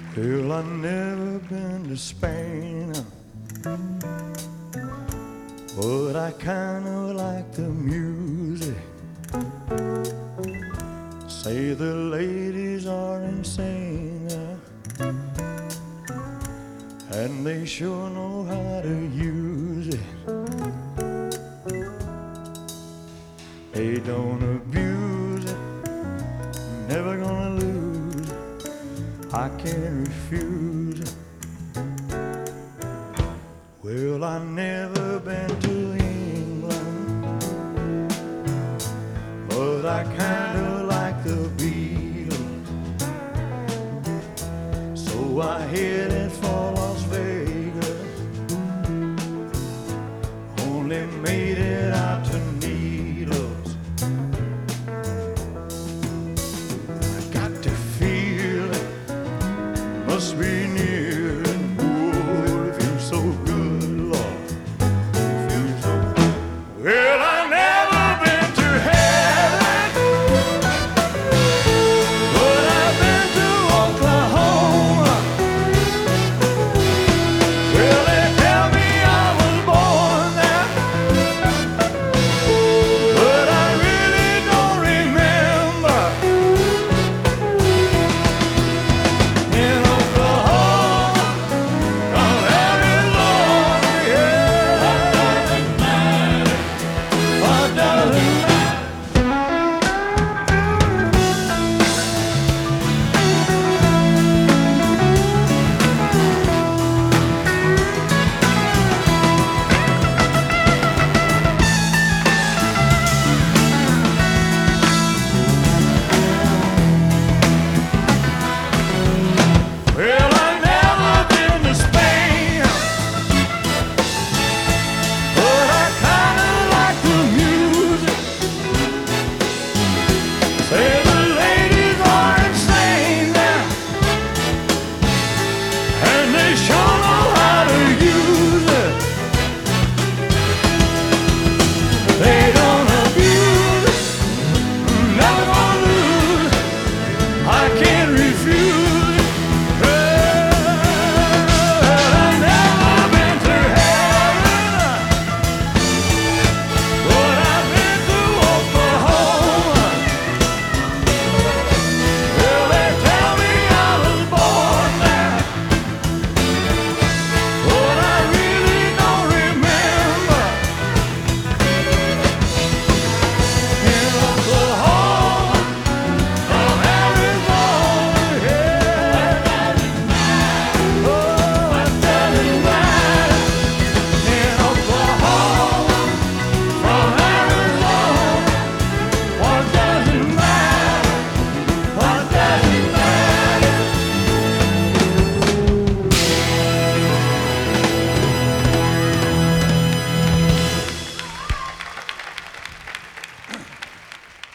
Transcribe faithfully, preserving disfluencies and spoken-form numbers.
Well, I never been to Spain, but I kinda like the music. Say the ladies are insane, and they sure know how to use it. They don't abuse it, never gonna lose it. I can't refuse it. Well, I never been to